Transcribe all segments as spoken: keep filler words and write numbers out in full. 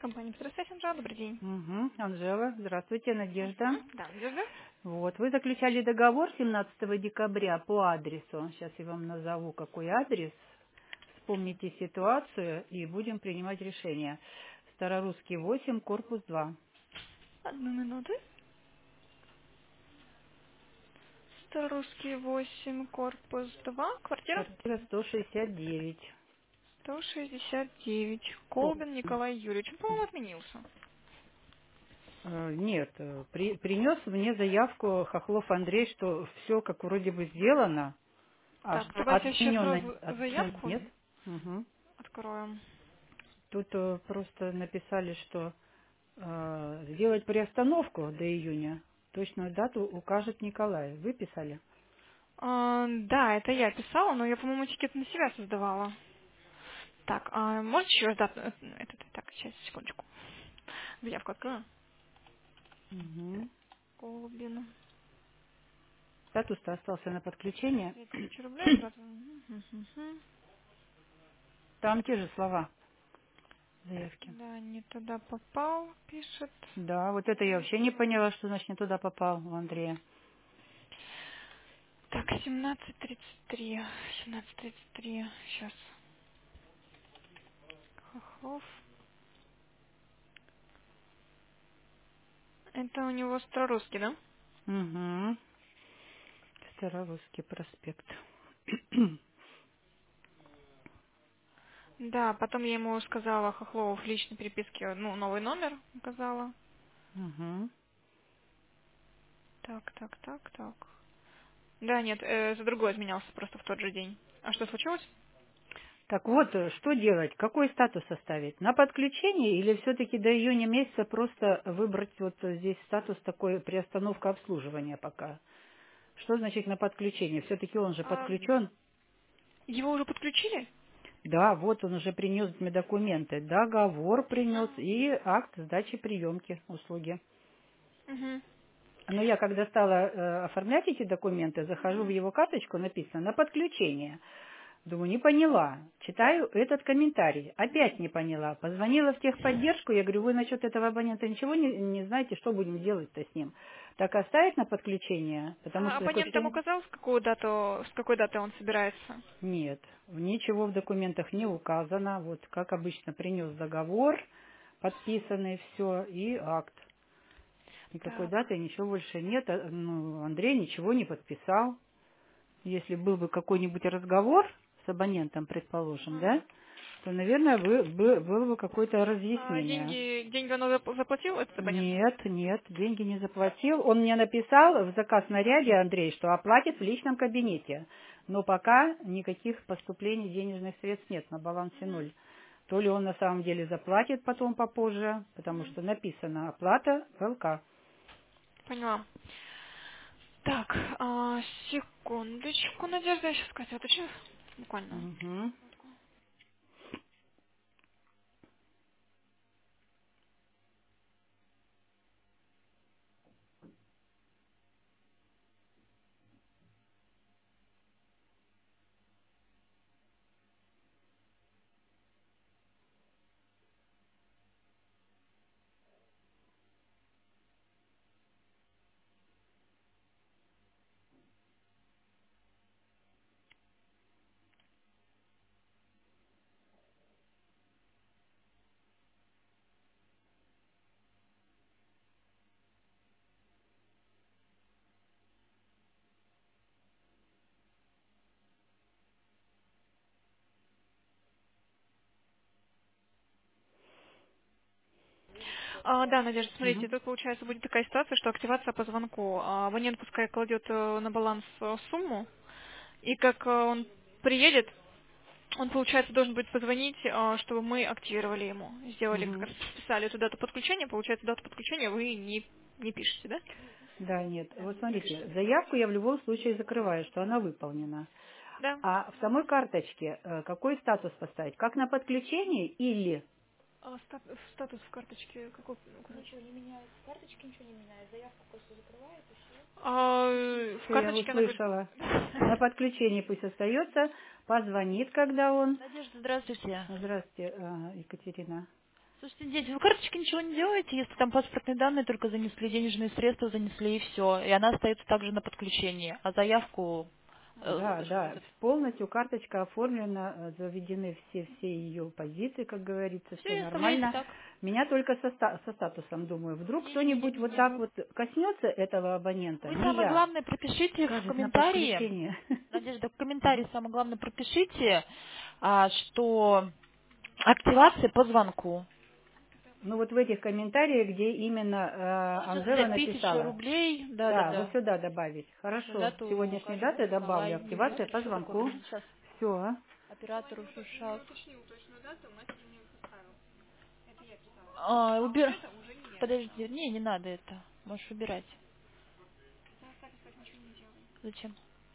Компания Петросвязь, Анжела, добрый день. Угу. Анжела, здравствуйте, Надежда. Мгм. Да, Надежда. Вот, вы заключали договор семнадцатого декабря по адресу. Сейчас я вам назову, какой адрес. Вспомните ситуацию и будем принимать решение. Старорусский восемь, корпус два. Одну минуту. Старорусский восемь, корпус два, квартира Квартира сто шестьдесят девять. сто шестьдесят девять. О, Колбин Николай Юрьевич. Он, по-моему, отменился. э, нет, э, при- принес мне заявку Хохлов Андрей, что все как вроде бы сделано, а Так, что давайте я сейчас отменено, сразу отменено заявку нет. Мгм. откроем. Тут э, просто написали, что э, сделать приостановку до июня. Точную дату укажет Николай. Вы писали? А, да, это я писала, но я, по-моему, этикет на себя создавала. Так, а может еще раз дату? э, Это, так, сейчас, секундочку. Заявку открою. Угу. Колбин. Статус-то остался на подключение. три тысячи рублей. Оператор. Мгм, мгм, мгм. Там те же слова заявки. Да, не туда попал, пишет. Да, вот это я вообще не поняла, что значит не туда попал у Андрея. Так, семнадцать тридцать три. семнадцать тридцать три. Сейчас. Хохлов. Это у него старорусский, да? Угу. Старорусский проспект. Да, потом я ему сказала Хохлову в личной переписке, ну, новый номер указала. Угу. Так, так, так, так. Да, нет, э, за другой изменялся просто в тот же день. А что случилось? Так вот, э, что делать? Какой статус оставить? На подключение или все-таки до июня месяца просто выбрать вот э, здесь статус такой приостановка обслуживания пока? Что значит на подключение? Все-таки он же А, подключен. его уже подключили? Да, вот он уже принес мне документы. Договор принес Угу. и акт сдачи приемки услуги. Угу. Но я когда стала э, оформлять эти документы, захожу в Угу. его карточку, написано на подключение. Думаю, не поняла. Читаю этот комментарий. Опять не поняла. Позвонила в техподдержку. Я говорю, вы насчет этого абонента ничего не, не знаете, что будем делать-то с ним? Так оставить на подключение? Потому А что такое абонент там впечатление... указал, с какую дату, с какой даты он собирается? Нет, ничего в документах не указано. Вот, как обычно, принес договор, подписанный все, и акт. Никакой Так. даты, ничего больше нет. А, ну, Андрей ничего не подписал. Если был бы какой-нибудь разговор с абонентом, предположим, Мгм. да, то, наверное, бы- бы- было бы какое-то А разъяснение. деньги, деньги он зап- заплатил, этот абонент? Нет, нет, деньги не заплатил. Он мне написал в заказ наряде, Андрей, что оплатит в личном кабинете. Но пока никаких поступлений денежных средств нет, на балансе Мгм. ноль. То ли он на самом деле заплатит потом попозже, потому Мгм. что написано оплата в ЛК. Поняла. Так, а, секундочку, Надежда, я сейчас сказать, уточню. Буквально. Мгм. А, да, Надежда, смотрите, Мгм. тут получается будет такая ситуация, что активация по звонку. А, абонент пускай кладет э, на баланс э, сумму, и как э, он приедет, он, получается, должен будет позвонить, э, чтобы мы активировали ему. Сделали, как Мгм. раз списали эту дату подключения, получается, дату подключения вы не, не пишете, да? Да, нет. Да, Вот не смотрите, пишете. заявку я в любом случае закрываю, что она выполнена. Да. А в самой карточке э, какой статус поставить? Как на подключении или... А стат- статус в карточке какой? указать? А, э, в Все, я карточке она говорит... услышала. На подключении пусть остается, позвонит, когда он... Надежда, здравствуйте. Здравствуйте, э, Екатерина. Слушайте, дети, вы карточки ничего не делаете, если там паспортные данные только занесли, денежные средства занесли и все, и она остается также на подключении, а заявку Да, э, да, полностью карточка оформлена, э, заведены все, все ее позиции, как говорится, все все, оставляете нормально. так. Меня только со, ста- со статусом, думаю, вдруг кто-нибудь вот так Не-не-не-не-не. вот коснется этого абонента, Вы не самое я, главное пропишите в скажет на комментарии, подключение. Надежда, в Мгм. комментарии самое главное пропишите, а, что активация по звонку. Ну вот в этих комментариях, где именно Ну, э, сейчас Анжела для тысячи написала, рублей, да, вот да-да-да. сюда добавить. Точную Хорошо, с дату сегодняшней укажите, даты слова добавлю, и активация по что такое звонку. будет сейчас. Все. Оператор Шушак. А, убер... Подожди, не, не надо это. Можешь убирать. Зачем?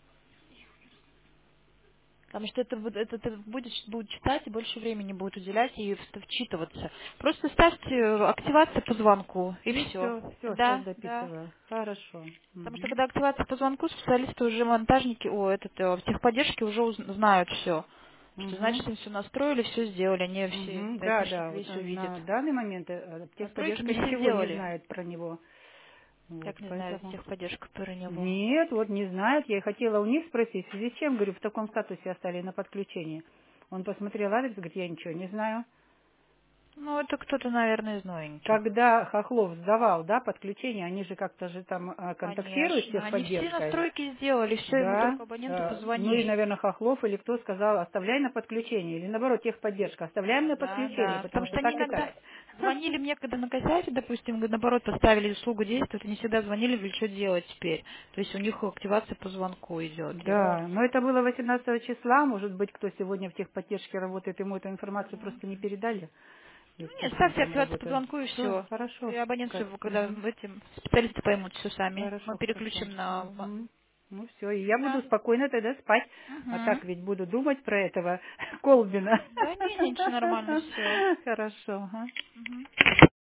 Потому что это, вот- это, это будет, будет читать и больше времени будет уделять и в- вчитываться. Просто ставьте э, активация по звонку и И все. все, все, сейчас Да, да. дописываю. Хорошо. Потому что Мгм. когда активация по звонку, специалисты уже монтажники, о, этот, э, в техподдержке уже уз- знают все. Что значит, Мгм. им все настроили, все сделали, они все, Мгм. Да, айтишник да, вот весь на увидит. на данный момент э, Настройки техподдержка не все ничего не сделали. знает про него. Вот, Как не знаю, поэтому... техподдержка про него. Нет, вот не знает. Я и хотела у них спросить, в связи с чем, говорю, в таком статусе остались на подключении. Он посмотрел адрес, говорит, я ничего не знаю. Ну, это кто-то, наверное, из новеньких. Когда Хохлов сдавал, да, подключение, они же как-то же там а, контактируют с Конечно. Они все техподдержкой. настройки сделали, все, ему Да. только абоненту э, Ну и, позвонить. наверное, Хохлов или кто сказал, оставляй на подключение. Или наоборот, техподдержка, оставляем на Да, подключение, да. потому Потому что что они так и так. иногда звонили мне, когда на косяке, допустим, говорят, наоборот, поставили услугу действует, они всегда звонили, говорили, что делать теперь. То есть у них активация по звонку идет. Да, но это было восемнадцатого числа, может быть, кто сегодня в техподдержке работает, ему эту информацию просто не передали. И Ну, нет, пусть он ставьте там активацию по работает. звонку и Все, все. И хорошо. абонент, Кать. всё, когда Мгм. в этим специалисты поймут все сами. Мы Хорошо, хорошо. переключим на... Мгм. Ну все, и я буду Да. спокойно тогда спать. А Угу. так ведь буду думать про этого Колбина. Да не, ничего, нормально все. Хорошо. Ага.